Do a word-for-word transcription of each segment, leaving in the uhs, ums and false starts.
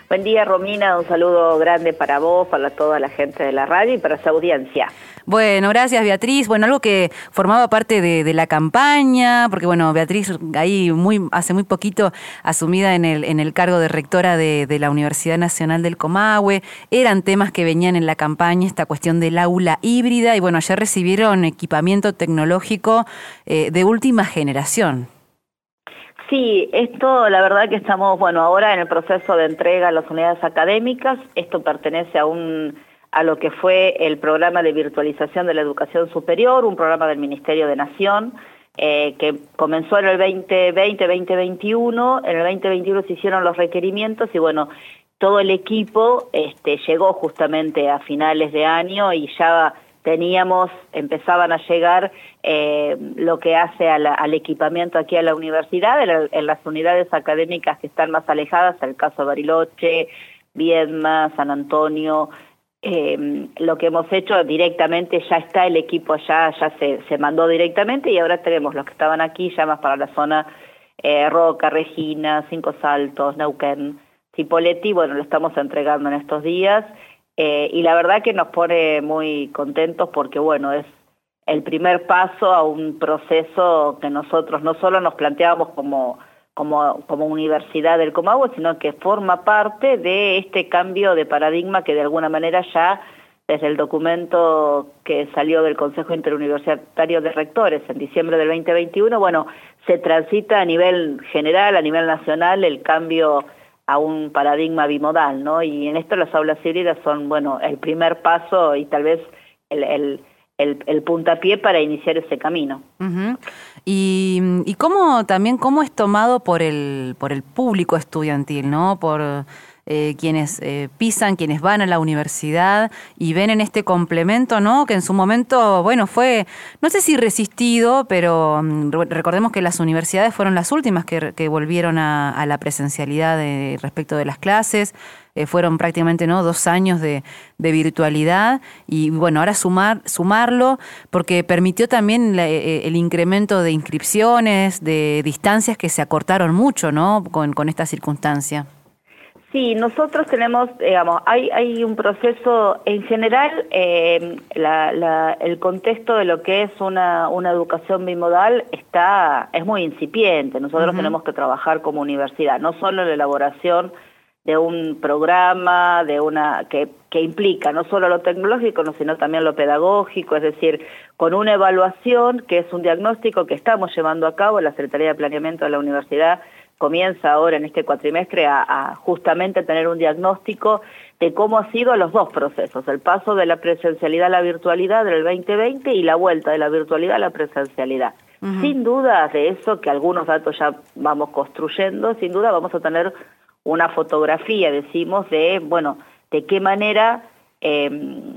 Buen día, Romina, un saludo grande para vos, para toda la gente de la radio y para su audiencia. Bueno, gracias Beatriz. Bueno, algo que formaba parte de, de la campaña, porque bueno, Beatriz ahí muy hace muy poquito asumida en el en el cargo de rectora de, de la Universidad Nacional del Comahue, eran temas que venían en la campaña, esta cuestión del aula híbrida, y bueno, ayer recibieron equipamiento tecnológico eh, de última generación. Sí, esto la verdad que estamos, bueno, ahora en el proceso de entrega a las unidades académicas. Esto pertenece a un a lo que fue el programa de virtualización de la educación superior, un programa del Ministerio de Nación, eh, que comenzó en el veinte veinte, veinte veintiuno, en el veinte veintiuno se hicieron los requerimientos y bueno, todo el equipo este, llegó justamente a finales de año y ya teníamos, empezaban a llegar eh, lo que hace a la, al equipamiento aquí a la universidad, en, en las unidades académicas que están más alejadas, el caso de Bariloche, Viedma, San Antonio. Eh, lo que hemos hecho directamente, ya está el equipo allá, ya se, se mandó directamente y ahora tenemos los que estaban aquí ya más para la zona eh, Roca, Regina, Cinco Saltos, Neuquén, Cipolletti, bueno, lo estamos entregando en estos días eh, y la verdad que nos pone muy contentos porque bueno, es el primer paso a un proceso que nosotros no solo nos planteábamos como Como, como Universidad del Comahue, sino que forma parte de este cambio de paradigma que de alguna manera ya desde el documento que salió del Consejo Interuniversitario de Rectores en diciembre del veinte veintiuno, bueno, se transita a nivel general, a nivel nacional, el cambio a un paradigma bimodal, ¿no? Y en esto las aulas híbridas son, bueno, el primer paso y tal vez el... el El, el puntapié para iniciar ese camino. Uh-huh. Y, y cómo también cómo es tomado por el por el público estudiantil, ¿no? Por eh, quienes eh, pisan, quienes van a la universidad y ven en este complemento, ¿no? Que en su momento, bueno, fue, no sé si resistido, pero um, recordemos que las universidades fueron las últimas que, que volvieron a, a la presencialidad de, respecto de las clases. Eh, fueron prácticamente no dos años de, de virtualidad y bueno, ahora sumar sumarlo porque permitió también la, eh, el incremento de inscripciones, de distancias que se acortaron mucho, ¿no? Con, con esta circunstancia. Sí, nosotros tenemos, digamos, hay, hay un proceso, en general, eh, la, la, el contexto de lo que es una, una educación bimodal está, es muy incipiente. Nosotros uh-huh. tenemos que trabajar como universidad, no solo en la elaboración de un programa, de una que, que implica no solo lo tecnológico, sino también lo pedagógico, es decir, con una evaluación que es un diagnóstico que estamos llevando a cabo. La Secretaría de Planeamiento de la Universidad comienza ahora en este cuatrimestre a, a justamente tener un diagnóstico de cómo han sido los dos procesos, el paso de la presencialidad a la virtualidad del veinte veinte y la vuelta de la virtualidad a la presencialidad. Uh-huh. Sin duda de eso, que algunos datos ya vamos construyendo, sin duda vamos a tener una fotografía, decimos, de, bueno, de qué manera eh,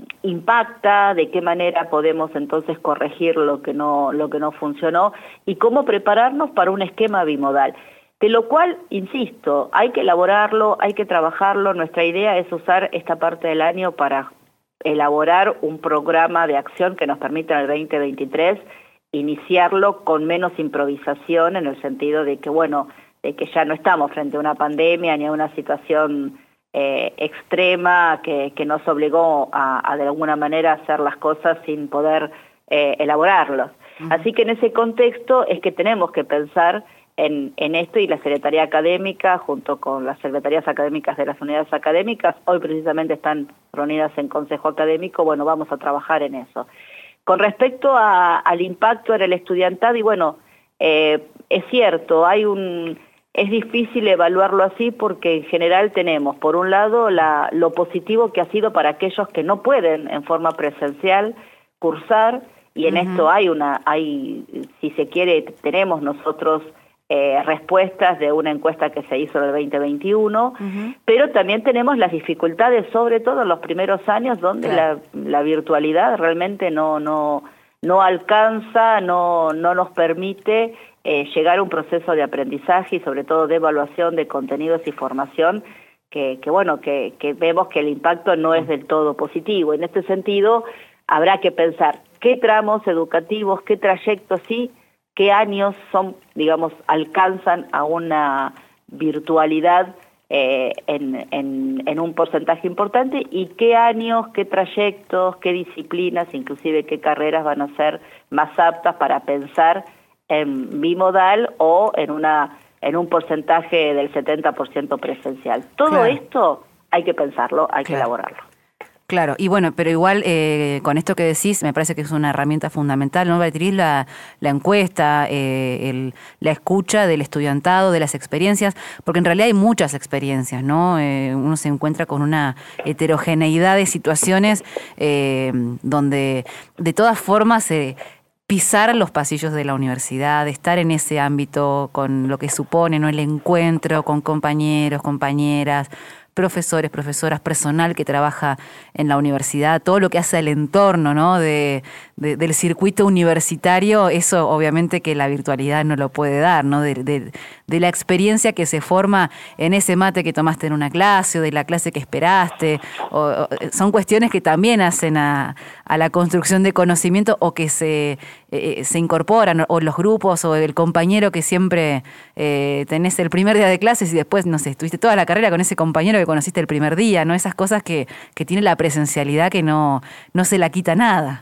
impacta, de qué manera podemos entonces corregir lo que no, lo que no funcionó y cómo prepararnos para un esquema bimodal. De lo cual, insisto, hay que elaborarlo, hay que trabajarlo. Nuestra idea es usar esta parte del año para elaborar un programa de acción que nos permita en el veinte veintitrés iniciarlo con menos improvisación, en el sentido de que, bueno, de que ya no estamos frente a una pandemia ni a una situación eh, extrema que, que nos obligó a, a de alguna manera hacer las cosas sin poder eh, elaborarlos. Uh-huh. Así que en ese contexto es que tenemos que pensar en, en esto, y la Secretaría Académica, junto con las secretarías académicas de las unidades académicas, hoy precisamente están reunidas en Consejo Académico, bueno, vamos a trabajar en eso. Con respecto a, al impacto en el estudiantado, y bueno, eh, es cierto, hay un... Es difícil evaluarlo así porque en general tenemos, por un lado, la, lo positivo que ha sido para aquellos que no pueden en forma presencial cursar, y en uh-huh. esto hay una, hay, si se quiere, tenemos nosotros eh, respuestas de una encuesta que se hizo en el veinte veintiuno, uh-huh. pero también tenemos las dificultades, sobre todo en los primeros años, donde claro. la, la virtualidad realmente no, no, no alcanza, no, no nos permite Eh, llegar a un proceso de aprendizaje y sobre todo de evaluación de contenidos y formación que, que bueno, que, que vemos que el impacto no es del todo positivo. En este sentido, habrá que pensar qué tramos educativos, qué trayectos sí, qué años son, digamos, alcanzan a una virtualidad eh, en, en, en un porcentaje importante, y qué años, qué trayectos, qué disciplinas, inclusive qué carreras van a ser más aptas para pensar en bimodal o en una en un porcentaje del setenta por ciento presencial. Todo Claro. esto hay que pensarlo, hay Claro. que elaborarlo. Claro, y bueno, pero igual eh, con esto que decís, me parece que es una herramienta fundamental, ¿no, Beatriz? La, la encuesta, eh, el, la escucha del estudiantado, de las experiencias, porque en realidad hay muchas experiencias, ¿no? Eh, uno se encuentra con una heterogeneidad de situaciones eh, donde de todas formas eh, pisar los pasillos de la universidad, estar en ese ámbito con lo que supone, ¿no? El encuentro con compañeros, compañeras, profesores, profesoras, personal que trabaja en la universidad, todo lo que hace el entorno, ¿no? de, de, del circuito universitario, eso obviamente que la virtualidad no lo puede dar, ¿no? De, de, de la experiencia que se forma en ese mate que tomaste en una clase o de la clase que esperaste, o, o, son cuestiones que también hacen a, a la construcción de conocimiento o que se, eh, se incorporan, o los grupos o el compañero que siempre eh, tenés el primer día de clases y después, no sé, estuviste toda la carrera con ese compañero que conociste el primer día, ¿no? Esas cosas que, que tiene la presencialidad que no, no se la quita nada.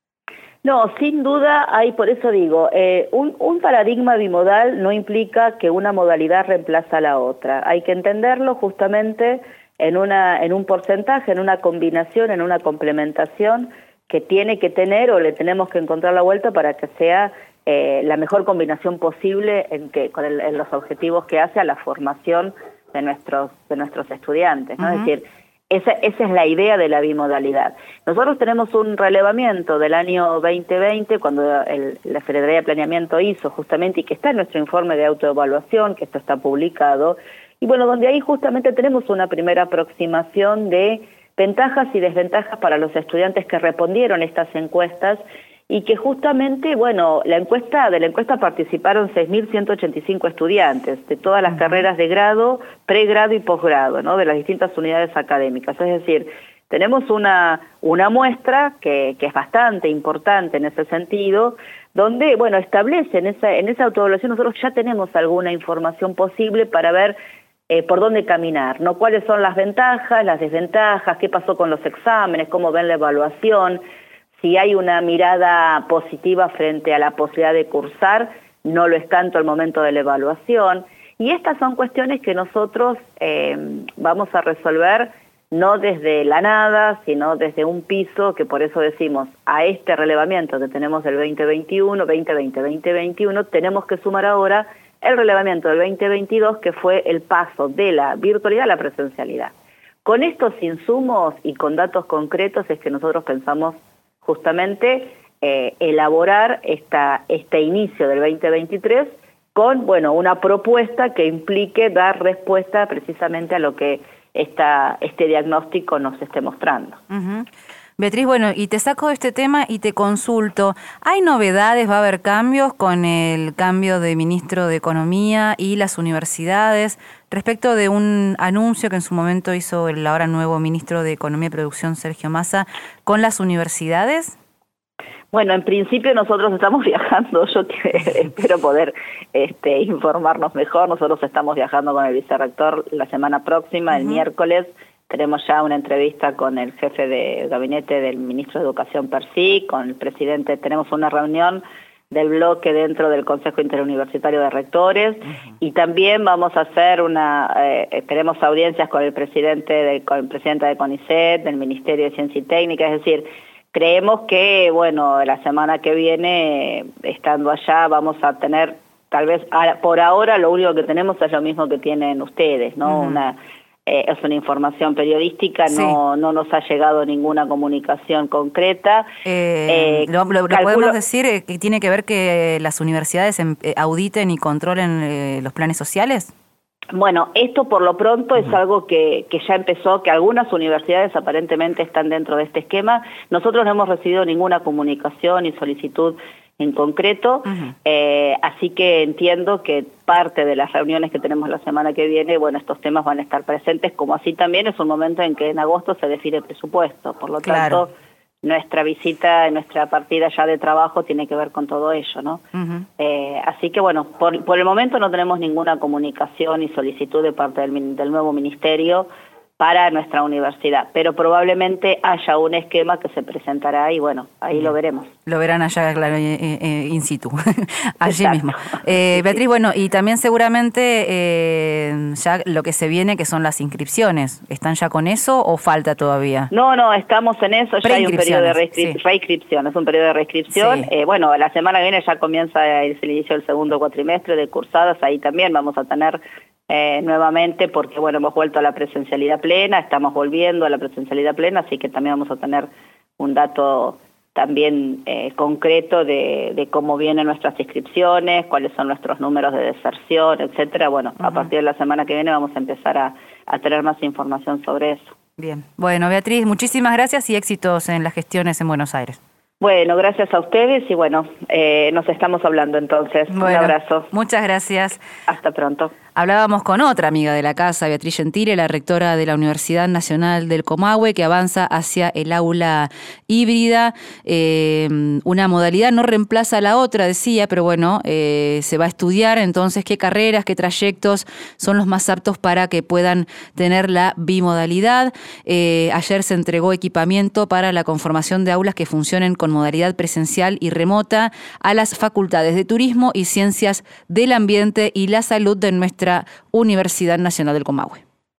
No, sin duda hay, por eso digo, eh, un, un paradigma bimodal no implica que una modalidad reemplaza a la otra. Hay que entenderlo justamente en, una, en un porcentaje, en una combinación, en una complementación que tiene que tener o le tenemos que encontrar la vuelta para que sea eh, la mejor combinación posible en, que, con el, en los objetivos que hace a la formación de nuestros de nuestros estudiantes, ¿no? Uh-huh. Es decir, esa, esa es la idea de la bimodalidad. Nosotros tenemos un relevamiento del año veinte veinte, cuando el, la Secretaría de Planeamiento hizo justamente, y que está en nuestro informe de autoevaluación, que esto está publicado, y bueno, donde ahí justamente tenemos una primera aproximación de ventajas y desventajas para los estudiantes que respondieron estas encuestas, y que justamente, bueno, la encuesta de la encuesta participaron seis mil ciento ochenta y cinco estudiantes de todas las uh-huh. carreras de grado, pregrado y posgrado, ¿no? De las distintas unidades académicas. Es decir, tenemos una una muestra que, que es bastante importante en ese sentido, donde, bueno, establece en esa en esa autoevaluación nosotros ya tenemos alguna información posible para ver eh, por dónde caminar, ¿no? Cuáles son las ventajas, las desventajas, qué pasó con los exámenes, cómo ven la evaluación. Si hay una mirada positiva frente a la posibilidad de cursar, no lo es tanto al momento de la evaluación. Y estas son cuestiones que nosotros eh, vamos a resolver no desde la nada, sino desde un piso, que por eso decimos, a este relevamiento que tenemos del veinte veintiuno, veinte veinte, veinte veintiuno, tenemos que sumar ahora el relevamiento del veinte veintidós, que fue el paso de la virtualidad a la presencialidad. Con estos insumos y con datos concretos es que nosotros pensamos justamente eh, elaborar esta, este inicio del veinte veintitrés con, bueno, una propuesta que implique dar respuesta precisamente a lo que esta, este diagnóstico nos esté mostrando. Uh-huh. Beatriz, bueno, y te saco de este tema y te consulto, ¿hay novedades, va a haber cambios con el cambio de ministro de Economía y las universidades respecto de un anuncio que en su momento hizo el ahora nuevo ministro de Economía y Producción, Sergio Massa, con las universidades? Bueno, en principio nosotros estamos viajando, yo espero poder este, informarnos mejor. Nosotros estamos viajando con el vicerrector la semana próxima, uh-huh. el miércoles. Tenemos ya una entrevista con el jefe de gabinete del ministro de Educación per sí, con el presidente. Tenemos una reunión del bloque dentro del Consejo Interuniversitario de Rectores, uh-huh. y también vamos a hacer una, eh, tenemos audiencias con el presidente de, con el presidente de CONICET, del Ministerio de Ciencia y Técnica, es decir, creemos que, bueno, la semana que viene, estando allá, vamos a tener, tal vez, por ahora lo único que tenemos es lo mismo que tienen ustedes, ¿no? Uh-huh. Una Eh, es una información periodística, sí. no no nos ha llegado ninguna comunicación concreta. Eh, eh, ¿Lo, lo, lo podemos decir eh, que tiene que ver que las universidades eh, auditen y controlen eh, los planes sociales? Bueno, esto por lo pronto uh-huh. es algo que, que ya empezó, que algunas universidades aparentemente están dentro de este esquema. Nosotros no hemos recibido ninguna comunicación ni solicitud en concreto, uh-huh. eh, así que entiendo que parte de las reuniones que tenemos la semana que viene, bueno, estos temas van a estar presentes, como así también es un momento en que en agosto se define el presupuesto, por lo claro. tanto nuestra visita, nuestra partida ya de trabajo tiene que ver con todo ello, ¿no? Uh-huh. eh, así que bueno, por, por el momento no tenemos ninguna comunicación y solicitud de parte del, del nuevo ministerio para nuestra universidad, pero probablemente haya un esquema que se presentará y bueno, ahí lo veremos. Lo verán allá, claro, eh, eh, in situ, allí Exacto. mismo. Eh, Beatriz, bueno, y también seguramente eh, ya lo que se viene, que son las inscripciones, ¿están ya con eso o falta todavía? No, no, estamos en eso, ya hay un periodo de reinscrip- sí. reinscripción, es un periodo de reinscripción. Sí. Eh, bueno, la semana que viene ya comienza el, el inicio del segundo cuatrimestre de cursadas, ahí también vamos a tener Eh, nuevamente porque bueno, hemos vuelto a la presencialidad plena, estamos volviendo a la presencialidad plena, así que también vamos a tener un dato también eh, concreto de, de cómo vienen nuestras inscripciones, cuáles son nuestros números de deserción, etcétera. Bueno, uh-huh. a partir de la semana que viene vamos a empezar a, a tener más información sobre eso. Bien, bueno, Beatriz, muchísimas gracias y éxitos en las gestiones en Buenos Aires. Bueno, gracias a ustedes y bueno, eh, nos estamos hablando entonces. Bueno, un abrazo. Muchas gracias. Hasta pronto. Hablábamos con otra amiga de la casa, Beatriz Gentile, la rectora de la Universidad Nacional del Comahue, que avanza hacia el aula híbrida. Eh, una modalidad no reemplaza a la otra, decía, pero bueno, eh, se va a estudiar entonces qué carreras, qué trayectos son los más aptos para que puedan tener la bimodalidad. Eh, ayer se entregó equipamiento para la conformación de aulas que funcionen con modalidad presencial y remota a las facultades de Turismo y Ciencias del Ambiente y la Salud de nuestra Universidad Nacional del Comahue.